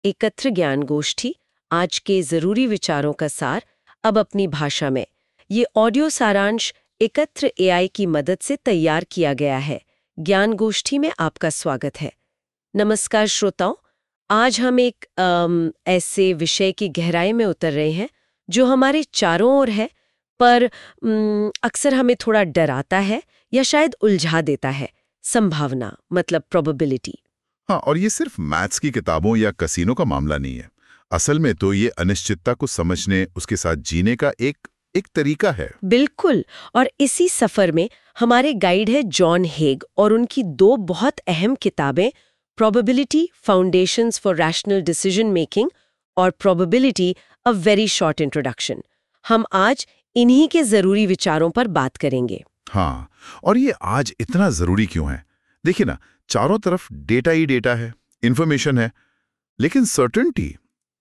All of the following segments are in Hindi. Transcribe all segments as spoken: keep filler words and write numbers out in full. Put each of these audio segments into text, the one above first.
एकत्र ज्ञान गोष्ठी, आज के जरूरी विचारों का सार, अब अपनी भाषा में। ये ऑडियो सारांश एकत्र एआई की मदद से तैयार किया गया है। ज्ञान गोष्ठी में आपका स्वागत है। नमस्कार श्रोताओं, आज हम एक अम, ऐसे विषय की गहराई में उतर रहे हैं जो हमारे चारों ओर है, पर अम, अक्सर हमें थोड़ा डराता है या शायद उलझा देता है। संभावना मतलब प्रोबेबिलिटी। हाँ, और ये सिर्फ मैथ्स की किताबों या कसीनो का मामला नहीं है। असल में तो ये अनिश्चितता को समझने, उसके साथ जीने का एक एक तरीका है। बिल्कुल। और इसी सफर में हमारे गाइड है जॉन हेग और उनकी दो बहुत अहम किताबें, probability foundations for rational decision making और probability a very short introduction. हम आज इन्हीं के जरूरी विचारों पर बात करेंगे। हाँ, और ये आज इतना जरूरी क्यों है? देखिए ना, चारों तरफ डेटा ही डेटा है, इंफॉर्मेशन है, लेकिन सर्टेनिटी,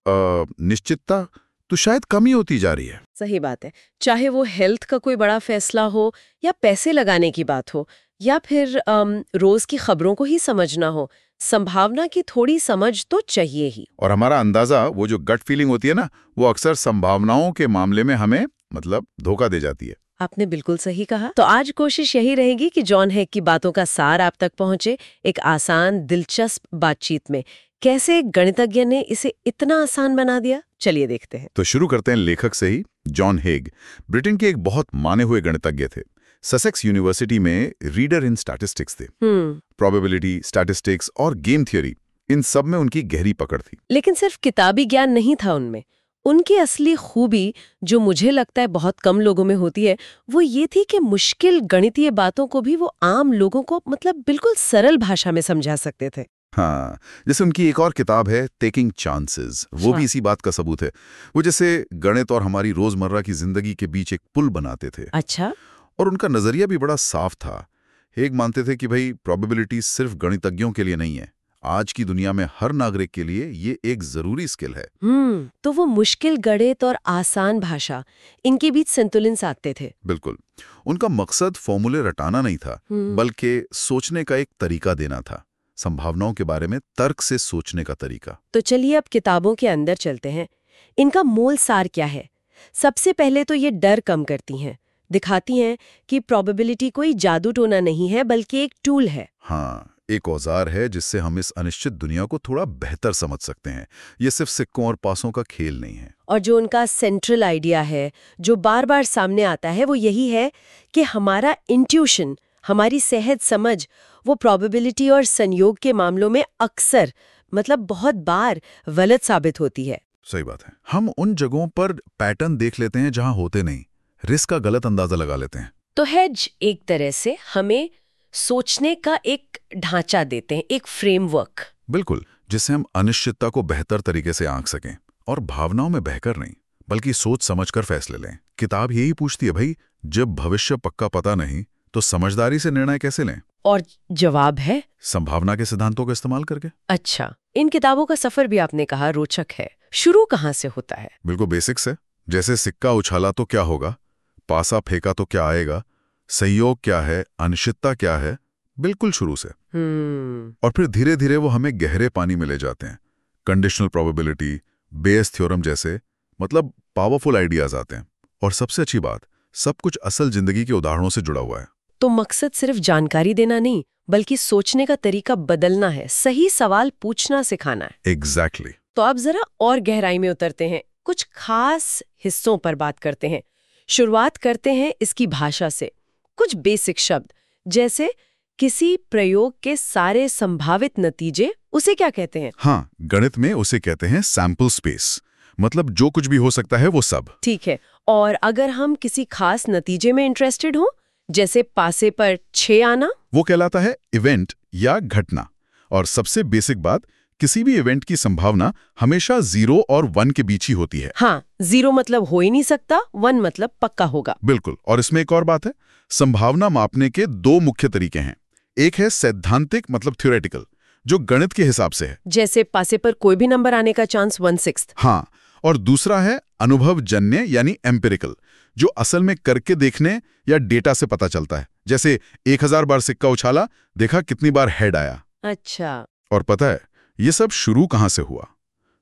निश्चितता तो शायद कम ही होती जा रही है। सही बात है। चाहे वो हेल्थ का कोई बड़ा फैसला हो, या पैसे लगाने की बात हो, या फिर अम, रोज की खबरों को ही समझना हो, संभावना की थोड़ी समझ तो चाहिए ही। और हमारा अंदाजा, वो जो गट फीलिंग होती है ना, वो अक्सर संभावनाओं के मामले में हमें मतलब धोखा दे जाती है। आपने बिल्कुल सही कहा। तो आज कोशिश यही रहेगी कि जॉन हेग की बातों का सार आप तक पहुंचे, एक आसान दिलचस्प बातचीत में। कैसे गणितज्ञ ने इसे इतना आसान बना दिया, चलिए देखते हैं। तो शुरू करते हैं लेखक से ही। जॉन हेग ब्रिटेन के एक बहुत माने हुए गणितज्ञ थे। ससेक्स यूनिवर्सिटी में रीडर इन स्टैटिस्टिक्स थे। प्रोबेबिलिटी, स्टैटिस्टिक्स और गेम थ्योरी, इन सब में उनकी गहरी पकड़ थी। लेकिन सिर्फ किताबी ज्ञान नहीं था उनमें। उनकी असली खूबी, जो मुझे लगता है बहुत कम लोगों में होती है, वो ये थी कि मुश्किल गणितीय बातों को भी वो आम लोगों को मतलब बिल्कुल सरल भाषा में समझा सकते थे। हाँ, जैसे उनकी एक और किताब है टेकिंग चांसेस, वो भी इसी बात का सबूत है। वो जैसे गणित और हमारी रोजमर्रा की जिंदगी के बीच एक पुल बनाते थे। अच्छा। और उनका नजरिया भी बड़ा साफ था। हेग मानते थे कि भाई प्रोबेबिलिटी सिर्फ गणितज्ञों के लिए नहीं है, आज की दुनिया में हर नागरिक के लिए ये एक जरूरी स्किल है। हम्म तो वो मुश्किल गणित और आसान भाषा, इनके बीच संतुलन साधते थे। बिल्कुल। उनका मकसद फॉर्मूले रटाना नहीं था, बल्कि सोचने का एक तरीका देना था, संभावनाओं के बारे में तर्क से सोचने का तरीका। तो चलिए अब किताबों के अंदर चलते हैं। इनका मूल सार क्या है? सबसे पहले तो ये डर कम करती हैं, दिखाती हैं कि प्रोबेबिलिटी कोई जादू टोना नहीं है, बल्कि एक टूल है। हाँ, एक औजार है जिससे हम इस अनिश्चित दुनिया को थोड़ा बेहतर समझ सकते हैं। ये सिर्फ सिक्कों और पासों का खेल नहीं है। और जो उनका सेंट्रल आइडिया है, जो बार बार सामने आता है, वो यही है कि हमारा इंट्यूशन, हमारी सहज समझ, वो प्रोबेबिलिटी और संयोग के मामलों में अक्सर मतलब बहुत बार गलत साबित होती है। सही बात है। हम उन जगहों पर पैटर्न देख लेते हैं जहां होते नहीं, रिस्क का गलत अंदाजा लगा लेते हैं। तो हेज एक तरह से हमें सोचने का एक ढांचा देते हैं, एक फ्रेमवर्क। बिल्कुल, जिससे हम अनिश्चितता को बेहतर तरीके से आंक सकें और भावनाओं में बहकर नहीं, बल्कि सोच समझकर फैसले लें। किताब यही पूछती है, भाई जब भविष्य पक्का पता नहीं तो समझदारी से निर्णय कैसे लें? और जवाब है संभावना के सिद्धांतों का इस्तेमाल करके। अच्छा, इन किताबों का सफर भी आपने कहा रोचक है। शुरू कहाँ से होता है? बिल्कुल बेसिक से। जैसे सिक्का उछाला तो क्या होगा, पासा फेंका तो क्या आएगा, संयोग क्या है, अनिश्चितता क्या है, बिल्कुल शुरू से। हम्म और फिर धीरे धीरे वो हमें गहरे पानी में ले जाते हैं। कंडीशनल प्रोबेबिलिटी, बेयस थ्योरम जैसे मतलब पावरफुल आइडियाज आते हैं। और सबसे अच्छी बात, सब कुछ असल जिंदगी के उदाहरणों से जुड़ा हुआ है। तो मकसद सिर्फ जानकारी देना नहीं, बल्कि सोचने का तरीका बदलना है, सही सवाल पूछना सिखाना है। Exactly exactly. तो अब जरा और गहराई में उतरते हैं, कुछ खास हिस्सों पर बात करते हैं। शुरुआत करते हैं इसकी भाषा से। कुछ बेसिक शब्द, जैसे किसी प्रयोग के सारे संभावित नतीजे, उसे क्या कहते हैं? हाँ, गणित में उसे कहते हैं सैंपल स्पेस, मतलब जो कुछ भी हो सकता है वो सब। ठीक है। और अगर हम किसी खास नतीजे में इंटरेस्टेड हो, जैसे पासे पर छह आना, वो कहलाता है इवेंट या घटना। और सबसे बेसिक बात, किसी भी इवेंट की संभावना हमेशा जीरो और वन के बीच ही होती है। हाँ, जीरो मतलब हो ही नहीं सकता, वन मतलब पक्का होगा। बिल्कुल। और इसमें एक और बात है, संभावना मापने के दो मुख्य तरीके हैं। एक है सैद्धांतिक मतलब थ्योरेटिकल, जो गणित के हिसाब से है, जैसे पासे पर कोई भी नंबर आने का चांस वन सिक्स्थ। हाँ। और दूसरा है अनुभवजन्य यानी एम्पिरिकल, जो असल में करके देखने या डेटा से पता चलता है। जैसे एक हजार बार सिक्का उछाला, देखा कितनी बार हेड आया। अच्छा। और पता है ये सब शुरू कहां से हुआ?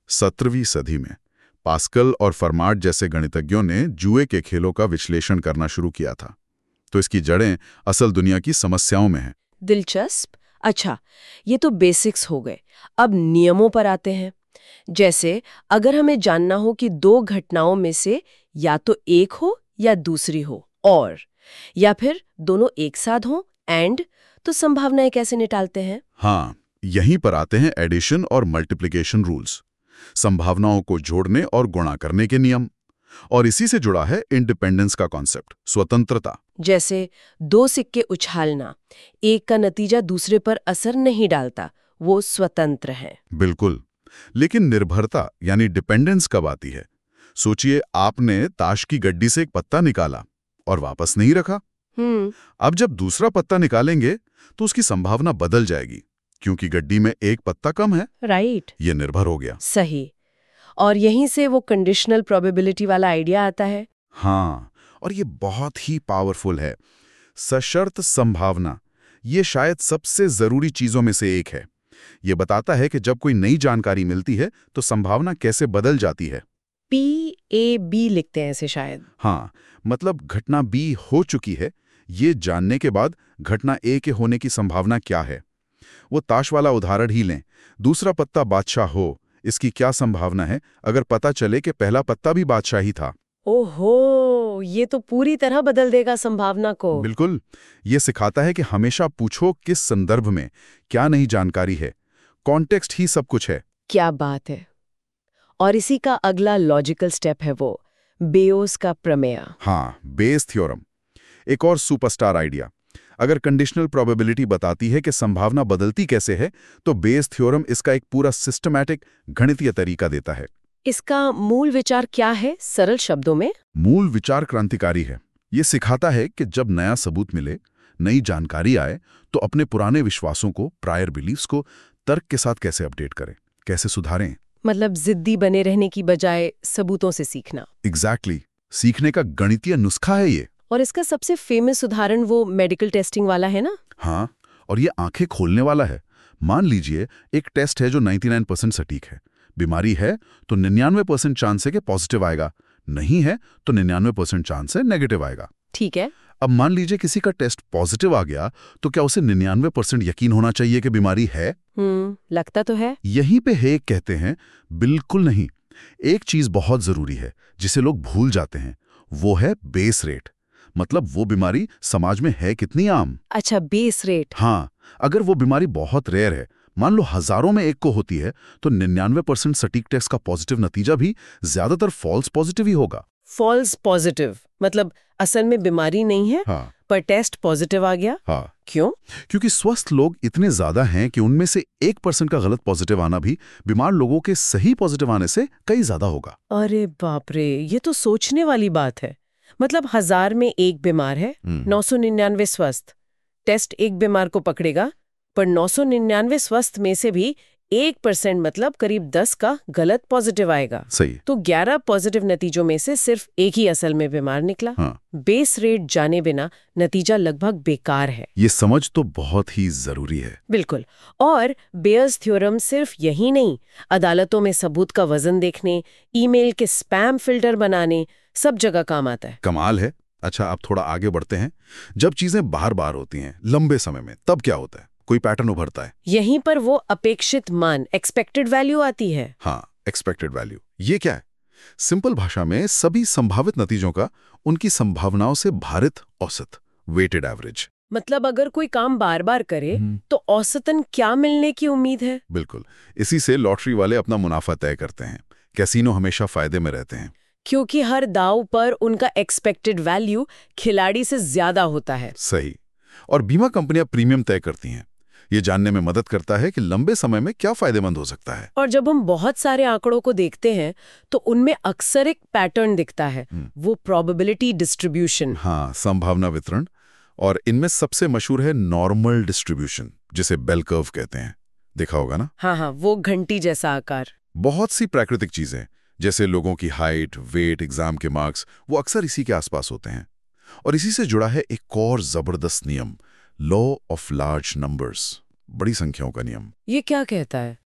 सत्रहवीं सदी में पास्कल और फर्माट जैसे गणितज्ञों ने जुए के खेलों का विश्लेषण करना शुरू किया था। तो इसकी जड़ें असल दुनिया की समस्याओं में हैं। दिलचस्प। अच्छा, ये तो बेसिक्स हो गए। अब नियमों पर आते हैं। जैसे अगर हमें जानना हो कि दो घटनाओं में से या तो एक हो या दूसरी हो, और या फिर दोनों एक साथ हो एंड, तो संभावनाएं कैसे निकालते हैं? हाँ, यहीं पर आते हैं एडिशन और मल्टीप्लिकेशन रूल्स, संभावनाओं को जोड़ने और गुणा करने के नियम। और इसी से जुड़ा है इंडिपेंडेंस का कॉन्सेप्ट, स्वतंत्रता। जैसे दो सिक्के उछालना, एक का नतीजा दूसरे पर असर नहीं डालता, वो स्वतंत्र है। बिल्कुल। लेकिन निर्भरता यानी डिपेंडेंस कब आती है? सोचिए, आपने ताश की गड्डी से एक पत्ता निकाला और वापस नहीं रखा। हम्म अब जब दूसरा पत्ता निकालेंगे तो उसकी संभावना बदल जाएगी, क्योंकि गड्डी में एक पत्ता कम है। राइट। ये निर्भर हो गया। सही। और यहीं से वो कंडीशनल प्रोबेबिलिटी वाला आइडिया आता है। हाँ, और ये बहुत ही पावरफुल है। सशर्त संभावना, ये शायद सबसे जरूरी चीजों में से एक है। ये बताता है कि जब कोई नई जानकारी मिलती है तो संभावना कैसे बदल जाती है। पी ए बी लिखते हैं इसे शायद। हाँ, मतलब घटना बी हो चुकी है, ये जानने के बाद घटना ए के होने की संभावना क्या है। वो ताश वाला उदाहरण ही लें, दूसरा पत्ता बादशाह हो, इसकी क्या संभावना है अगर पता चले कि पहला पत्ता भी बादशाह ही था। ओहो, ये तो पूरी तरह बदल देगा संभावना को। बिल्कुल। ये सिखाता है कि हमेशा पूछो किस संदर्भ में क्या नई जानकारी है। कॉन्टेक्स्ट ही सब कुछ है। क्या बात है। और इसी का अगला लॉजिकल स्टेप है वो बेयोस का प्रमेय। हाँ, बेस थ्योरम, एक और सुपरस्टार आइडिया। अगर कंडीशनल प्रोबेबिलिटी बताती है कि संभावना बदलती कैसे है, तो बेस थ्योरम इसका एक पूरा सिस्टमैटिक गणितीय तरीका देता है। इसका मूल विचार क्या है, सरल शब्दों में? मूल विचार क्रांतिकारी है। ये सिखाता है कि जब नया सबूत मिले, नई जानकारी आए, तो अपने पुराने विश्वासों को, प्रायर बिलीफ्स को तर्क के साथ कैसे अपडेट करें, कैसे सुधारें। मतलब जिद्दी बने रहने की बजाय सबूतों से सीखना। Exactly exactly. सीखने का गणितीय नुस्खा है ये। और इसका सबसे फेमस उदाहरण वो मेडिकल टेस्टिंग वाला है ना? हाँ, और ये आंखें खोलने वाला है। मान लीजिए एक टेस्ट है जो निन्यानवे परसेंट सटीक है। बीमारी है तो निन्यानवे परसेंट चांस है कि पॉजिटिव आएगा, नहीं है तो निन्यानवे परसेंट चांस है नेगेटिव आएगा। ठीक है। अब मान लीजिए किसी का टेस्ट पॉजिटिव आ गया, तो क्या उसे निन्यानवे परसेंट यकीन होना चाहिए कि बीमारी है? हम्म लगता तो है। यहीं पे हेग कहते हैं, बिल्कुल नहीं। एक चीज बहुत जरूरी है जिसे लोग भूल जाते हैं, वो है बेस रेट। मतलब वो बीमारी समाज में है कितनी आम। अच्छा, बेस रेट। हाँ, अगर वो बीमारी बहुत रेयर है, मान लो हजारों में एक को होती है, तो निन्यानवे परसेंट सटीक टेस्ट का पॉजिटिव नतीजा भी ज्यादातर फॉल्स पॉजिटिव ही होगा। फॉल्स पॉजिटिव मतलब असल में बीमारी नहीं है, हाँ, पर टेस्ट पॉजिटिव आ गया। हाँ। क्यों? क्योंकि स्वस्थ लोग इतने ज्यादा हैं कि उनमें से एक परसेंट का गलत पॉजिटिव आना भी बीमार लोगों के सही पॉजिटिव आने से कई ज्यादा होगा। अरे बाप रे, ये तो सोचने वाली बात है। मतलब हजार में एक बीमार है, नौ सौ निन्यानवे स्वस्थ। टेस्ट एक बीमार को पकड़ेगा, पर नौ सौ निन्यानवे स्वस्थ में से भी एक परसेंट मतलब करीब दस का गलत पॉजिटिव आएगा। सही। तो ग्यारह पॉजिटिव नतीजों में से सिर्फ एक ही असल में बीमार निकला। हाँ। बेस रेट जाने बिना नतीजा लगभग बेकार है। ये समझ तो बहुत ही जरूरी है। बिल्कुल। और बेयर्स थ्योरम सिर्फ यही नहीं, अदालतों में सबूत का वजन देखने, ईमेल के स्पैम फिल्टर बनाने, सब जगह काम आता है। कमाल है। अच्छा, आप थोड़ा आगे बढ़ते हैं। जब चीजें बार बार होती हैं लंबे समय में, तब क्या होता है? कोई पैटर्न उभरता है। यहीं पर वो अपेक्षित मान, एक्सपेक्टेड वैल्यू आती है। हाँ, एक्सपेक्टेड वैल्यू। ये क्या है? सिंपल भाषा में सभी संभावित नतीजों का उनकी संभावनाओं से भारित औसत, वेटेड एवरेज। मतलब अगर कोई काम बार बार करे तो औसतन क्या मिलने की उम्मीद है? बिल्कुल। इसी से लॉटरी वाले अपना मुनाफा तय करते हैं। कैसीनो हमेशा फायदे में रहते हैं, क्योंकि हर दाव पर उनका एक्सपेक्टेड वैल्यू खिलाड़ी से ज्यादा होता है। सही। और बीमा कंपनियां प्रीमियम तय करती हैं। ये जानने में मदद करता है कि लंबे समय में क्या फायदेमंद हो सकता है। और जब हम बहुत सारे आंकड़ों को देखते हैं तो उनमें अक्सर एक पैटर्न दिखता है, वो प्रोबेबिलिटी डिस्ट्रीब्यूशन। हाँ, संभावना वितरण। और इनमें सबसे मशहूर है नॉर्मल डिस्ट्रीब्यूशन, जिसे बेल कर्व कहते हैं। देखा होगा ना? हाँ हाँ, वो घंटी जैसा आकार। बहुत सी प्राकृतिक चीजें जैसे लोगों की हाइट, वेट, एग्जाम के मार्क्स, वो अक्सर इसी के आसपास होते हैं। और इसी से जुड़ा है एक और जबरदस्त नियम, लॉ ऑफ लार्ज नंबर्स, बड़ी संख्याओं का नियम। ये क्या कहता है?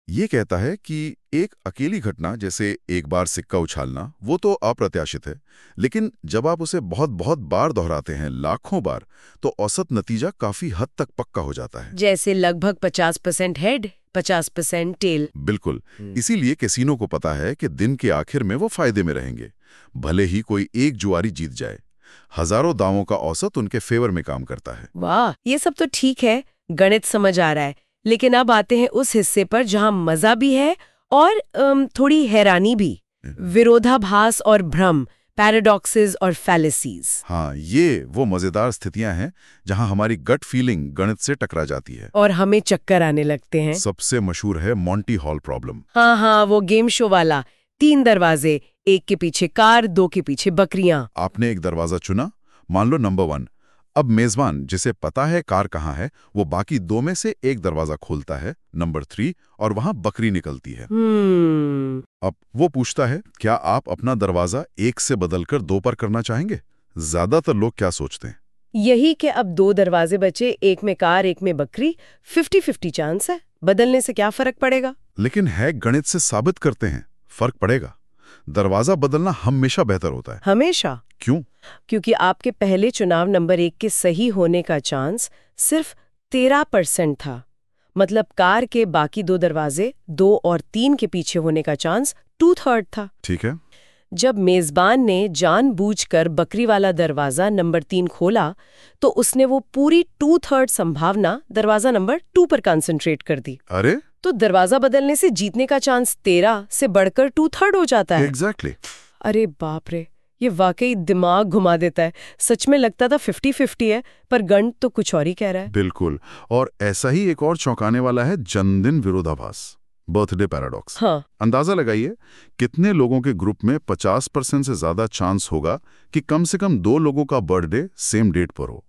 ये कहता है कि एक अकेली घटना जैसे एक बार सिक्का उछालना वो तो अप्रत्याशित है, लेकिन जब आप उसे बहुत बहुत बार दोहराते हैं, लाखों बार, तो औसत नतीजा काफी हद तक पक्का हो जाता है। जैसे लगभग पचास परसेंट हेड, पचास परसेंट टेल। बिल्कुल। इसीलिए कैसीनो को पता है कि दिन के आखिर में वो फायदे में रहेंगे, भले ही कोई एक जुआरी जीत जाए। हजारों दावों का औसत उनके फेवर में काम करता है। वाह, ये सब तो ठीक है, गणित समझ आ रहा है, लेकिन अब आते हैं उस हिस्से पर जहां मजा भी है और अम, थोड़ी हैरानी भी। विरोधाभास और भ्रम, पैराडॉक्सेस और फैलेसीज। हाँ, ये वो मजेदार स्थितियां हैं जहां हमारी गट फीलिंग गणित से टकरा जाती है और हमें चक्कर आने लगते हैं। सबसे मशहूर है मॉन्टी हॉल प्रॉब्लम। हाँ हाँ, वो गेम शो वाला। तीन दरवाजे, एक के पीछे कार, दो के पीछे बकरियां। आपने एक दरवाजा चुना, मान लो नंबर वन। अब मेजबान, जिसे पता है कार कहाँ है, वो बाकी दो में से एक दरवाजा खोलता है, नंबर थ्री, और वहां बकरी निकलती है। हम्म अब वो पूछता है, क्या आप अपना दरवाजा एक से बदलकर दो पर करना चाहेंगे? ज्यादातर लोग क्या सोचते हैं? यही कि अब दो दरवाजे बचे, एक में कार, एक में बकरी, फिफ्टी फिफ्टी चांस है, बदलने से क्या फर्क पड़ेगा? लेकिन है गणित से साबित करते हैं, फर्क पड़ेगा। दरवाजा बदलना हमेशा बेहतर होता है। हमेशा? क्यों? क्योंकि आपके पहले चुनाव नंबर एक के सही होने का चांस सिर्फ तेरह परसेंट था। मतलब कार के बाकी दो दरवाजे, दो और तीन के पीछे होने का चांस टू थर्ड था। ठीक है। जब मेजबान ने जानबूझकर बकरी वाला दरवाजा नंबर तीन खोला, तो उसने वो पूरी टू थर्ड संभावना दरवाजा नंबर टू पर कंसंट्रेट कर दी। अरे, तो दरवाजा बदलने से जीतने का चांस तेरह से बढ़कर टू थर्ड हो जाता है। एग्जैक्टली। अरे बाप रे, ये वाकई दिमाग घुमा देता है। सच में लगता था फिफ्टी फिफ्टी है, पर गणित तो कुछ और ही कह रहा है। बिल्कुल। और ऐसा ही एक और चौंकाने वाला है जन्मदिन विरोधाभास, बर्थडे पैराडॉक्स। हाँ। अंदाजा लगाइए, कितने लोगों के ग्रुप में पचास परसेंट से ज्यादा चांस होगा कि कम से कम दो लोगों का बर्थडे सेम डेट पर हो?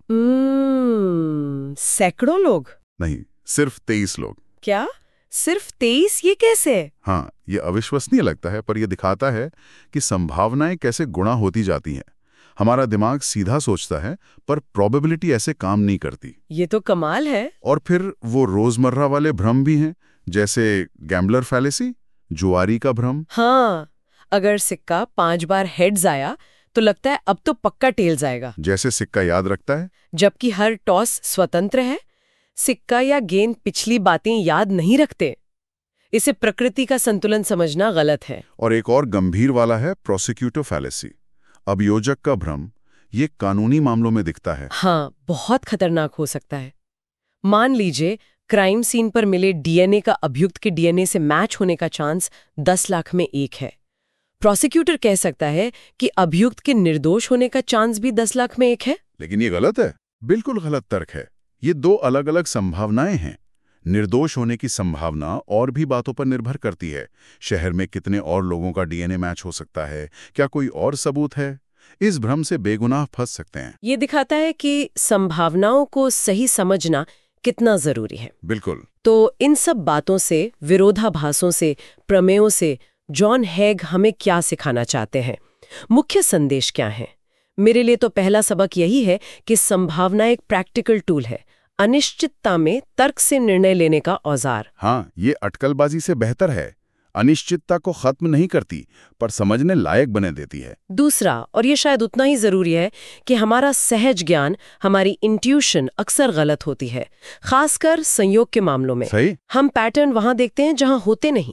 हम्म, सैकड़ों लोग? नहीं, सिर्फ तेईस लोग। क्या? सिर्फ तेईस? ये कैसे? हाँ, ये अविश्वसनीय लगता है, पर यह दिखाता है कि संभावनाएं कैसे गुणा होती जाती हैं। हमारा दिमाग सीधा सोचता है, पर प्रोबेबिलिटी ऐसे काम नहीं करती। ये तो कमाल है। और फिर वो रोजमर्रा वाले भ्रम भी हैं, जैसे गैम्बलर फैलेसी, जुआरी का भ्रम। हाँ, अगर सिक्का पांच बार हेड्स आया तो लगता है अब तो पक्का टेल्स आएगा। जैसे सिक्का याद रखता है, जबकि हर टॉस स्वतंत्र है। सिक्का या गेंद पिछली बातें याद नहीं रखते। इसे प्रकृति का संतुलन समझना गलत है। और एक और गंभीर वाला है प्रोसिक्यूटर फैलेसी, अभियोजक का भ्रम। ये कानूनी मामलों में दिखता है। हाँ, बहुत खतरनाक हो सकता है। मान लीजिए क्राइम सीन पर मिले डीएनए का अभियुक्त के डीएनए से मैच होने का चांस दस लाख में एक है। प्रोसिक्यूटर कह सकता है कि अभियुक्त के निर्दोष होने का चांस भी दस लाख में एक है। लेकिन ये गलत है, बिल्कुल गलत तर्क है। ये दो अलग अलग संभावनाएं हैं। निर्दोष होने की संभावना और भी बातों पर निर्भर करती है। शहर में कितने और लोगों का डीएनए मैच हो सकता है, क्या कोई और सबूत है? इस भ्रम से बेगुनाह फंस सकते हैं। ये दिखाता है कि संभावनाओं को सही समझना कितना जरूरी है। बिल्कुल। तो इन सब बातों से, विरोधाभासों से, प्रमेयों से जॉन हेग हमें क्या सिखाना चाहते हैं? मुख्य संदेश क्या है? मेरे लिए तो पहला सबक यही है कि संभावना एक प्रैक्टिकल टूल है, अनिश्चितता में तर्क से निर्णय लेने का औजार। हाँ, ये अटकलबाजी से बेहतर है। अनिश्चितता को खत्म नहीं करती, पर समझने लायक बने देती है। दूसरा, और ये शायद उतना ही जरूरी है, कि हमारा सहज ज्ञान, हमारी इंट्यूशन अक्सर गलत होती है, खासकर संयोग के मामलों में। सही। हम पैटर्न वहां देखते हैं जहां होते नहीं।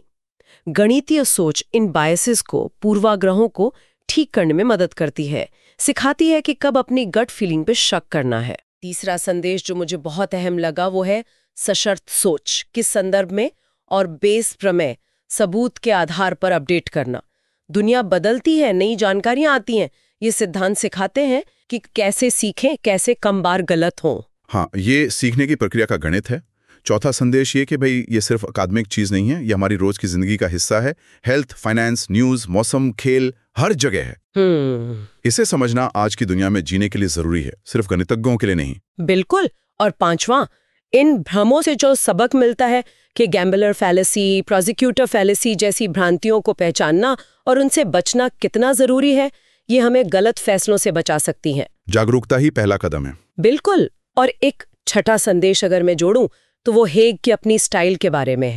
गणितीय सोच इन बायसेस को, पूर्वाग्रहों को ठीक करने में मदद करती है, सिखाती है कि कब अपनी गट फीलिंग पे शक करना है। तीसरा संदेश जो मुझे बहुत अहम लगा वो है सशर्त सोच, किस संदर्भ में और बेस प्रमेय, सबूत के आधार पर अपडेट करना। दुनिया बदलती है, नई जानकारियां आती हैं। ये सिद्धांत सिखाते हैं कि कैसे सीखें, कैसे कम बार गलत हों। हाँ, ये सीखने की प्रक्रिया का गणित है। चौथा संदेश ये कि भाई ये सिर्फ अकादमिक चीज नहीं है, ये हमारी रोज की जिंदगी का हिस्सा है। हेल्थ, फाइनेंस, न्यूज, मौसम, खेल, हर जगह है। हम्म इसे समझना आज की दुनिया में जीने के लिए जरूरी है, सिर्फ गणितज्ञों के लिए नहीं। बिल्कुल। और पांचवा, इन भ्रमों से जो सबक मिलता है कि गैम्बलर फैलेसी, प्रोसिक्यूटर फैलेसी जैसी भ्रांतियों को पहचानना और उनसे बचना कितना जरूरी है, ये हमें गलत फैसलों से बचा सकती हैं। जागरूकता ही पहला कदम है। बिल्कुल। और एक छठा संदेश अगर मैं जोड़ूं तो वो हेग की अपनी स्टाइल के बारे में है।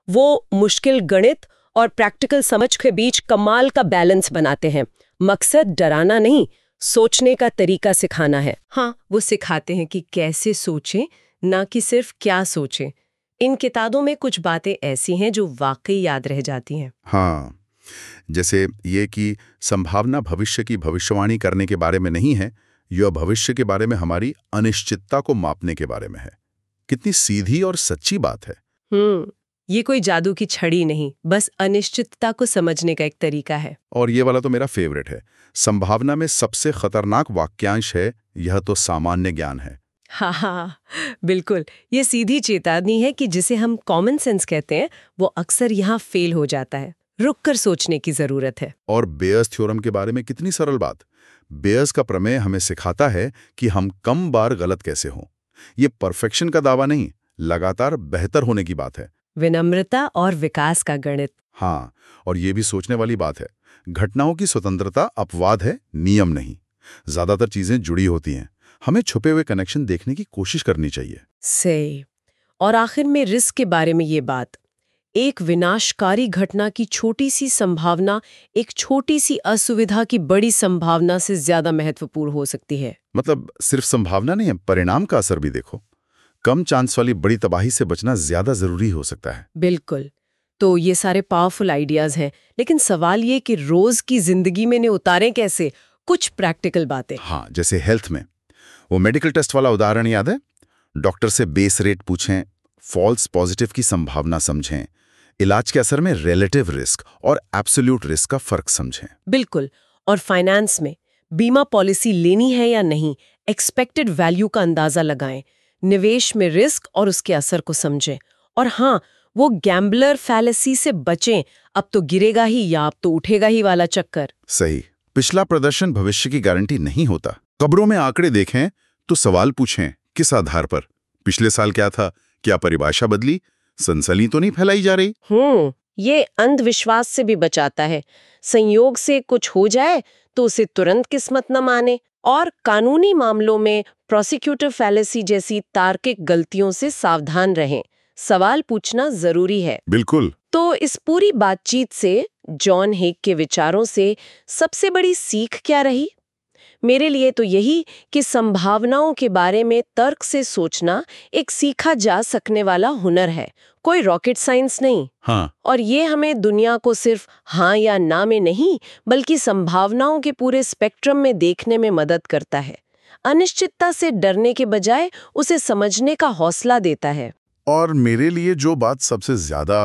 वो मुश्किल गणित और प्रैक्टिकल समझ के बीच कमाल का बैलेंस बनाते हैं। मकसद डराना नहीं, सोचने का तरीका सिखाना है। हाँ, वो सिखाते हैं कि कैसे सोचें, ना कि सिर्फ क्या सोचें। इन किताबों में कुछ बातें ऐसी हैं जो वाकई याद रह जाती हैं। हाँ, जैसे ये कि संभावना भविष्य की भविष्यवाणी करने के बारे में नहीं है, यह भविष्य के बारे में हमारी अनिश्चितता को मापने के बारे में है। कितनी सीधी और सच्ची बात है। हम्म ये कोई जादू की छड़ी नहीं, बस अनिश्चितता को समझने का एक तरीका है। और ये वाला तो मेरा फेवरेट है। संभावना में सबसे खतरनाक वाक्यांश है, यह तो सामान्य ज्ञान है। हाँ हाँ बिल्कुल, ये सीधी चेतावनी है कि जिसे हम कॉमन सेंस कहते हैं वो अक्सर यहाँ फेल हो जाता है। रुक कर सोचने की जरूरत है। और बेयर्स थ्योरम के बारे में कितनी सरल बात। बेयर्स का प्रमेय हमें सिखाता है कि हम कम बार गलत कैसे हों। ये परफेक्शन का दावा नहीं, लगातार बेहतर होने की बात है। विनम्रता और विकास का गणित। हाँ, और ये भी सोचने वाली बात है, घटनाओं की स्वतंत्रता अपवाद है, नियम नहीं। ज्यादातर चीजें जुड़ी होती हैं, हमें छुपे हुए कनेक्शन देखने की कोशिश करनी चाहिए। सही। और आखिर में रिस्क के बारे में ये बात, एक विनाशकारी घटना की छोटी सी संभावना एक छोटी सी असुविधा की बड़ी संभावना से ज्यादा महत्वपूर्ण हो सकती है। मतलब सिर्फ संभावना नहीं है, परिणाम का असर भी देखो। कम चांस वाली बड़ी तबाही से बचना ज्यादा जरूरी हो सकता है। बिल्कुल। तो ये सारे पावरफुल आइडियाज हैं, लेकिन सवाल ये कि रोज की जिंदगी में इन्हें उतारें कैसे? कुछ प्रैक्टिकल बातें। हाँ, जैसे हेल्थ में वो मेडिकल टेस्ट वाला उदाहरण याद है? डॉक्टर से बेस रेट पूछें, फॉल्स पॉजिटिव की संभावना समझें, इलाज के असर में रिलेटिव रिस्क और एब्सोल्यूट रिस्क का फर्क समझें। बिल्कुल। और फाइनेंस में बीमा पॉलिसी लेनी है या नहीं, एक्सपेक्टेड वैल्यू का अंदाजा लगाएं, निवेश में रिस्क और उसके असर को समझें। और हाँ, वो गैम्बलर फैलेसी से बचें, अब तो गिरेगा ही या अब तो उठेगा ही वाला चक्कर। सही। पिछला प्रदर्शन भविष्य की गारंटी नहीं होता। खबरों में आंकड़े देखें तो सवाल पूछें, किस आधार पर? पिछले साल क्या था? क्या परिभाषा बदली? सनसनी तो नहीं फैलाई जा रही? हम्म ये अंधविश्वास से भी बचाता है। संयोग से कुछ हो जाए तो उसे तुरंत किस्मत न माने। और कानूनी मामलों में प्रोसिक्यूटर फैलेसी जैसी तार्किक गलतियों से सावधान रहें। सवाल पूछना जरूरी है। बिल्कुल। तो इस पूरी बातचीत से, जॉन हेग के विचारों से सबसे बड़ी सीख क्या रही? मेरे लिए तो यही कि संभावनाओं के बारे में तर्क से सोचना एक सीखा जा सकने वाला हुनर है, कोई रॉकेट साइंस नहीं। हाँ। और ये हमें दुनिया को सिर्फ हाँ या ना में नहीं, बल्कि संभावनाओं के पूरे स्पेक्ट्रम में देखने में मदद करता है। अनिश्चितता से डरने के बजाय उसे समझने का हौसला देता है। और मेरे लिए जो बात सबसे ज्यादा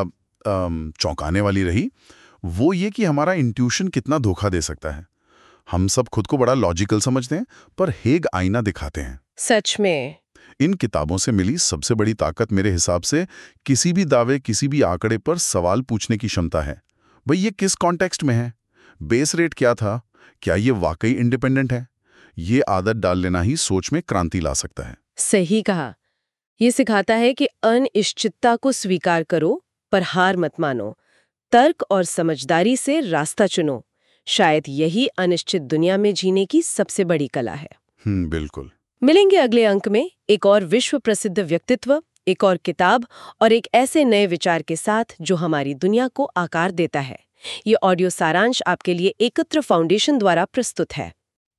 चौंकाने वाली रही, वो ये कि हमारा इंट्यूशन कितना धोखा दे सकता है। हम सब खुद को बड़ा लॉजिकल समझते हैं, पर हेग आईना दिखाते हैं। सच में। इन किताबों से मिली सबसे बड़ी ताकत मेरे हिसाब से किसी भी दावे, किसी भी आंकड़े पर सवाल पूछने की क्षमता है। भाई, ये किस कॉन्टेक्स्ट में है? बेस रेट क्या था? क्या ये वाकई इंडिपेंडेंट है? ये आदत डाल लेना ही सोच में क्रांति ला सकता है। सही कहा। ये सिखाता है कि अनिश्चितता को स्वीकार करो, पर हार मत मानो। तर्क और समझदारी से रास्ता चुनो। शायद यही अनिश्चित दुनिया में जीने की सबसे बड़ी कला है। हम्म बिल्कुल। मिलेंगे अगले अंक में एक और विश्व प्रसिद्ध व्यक्तित्व, एक और किताब और एक ऐसे नए विचार के साथ जो हमारी दुनिया को आकार देता है। ये ऑडियो सारांश आपके लिए एकत्र फाउंडेशन द्वारा प्रस्तुत है।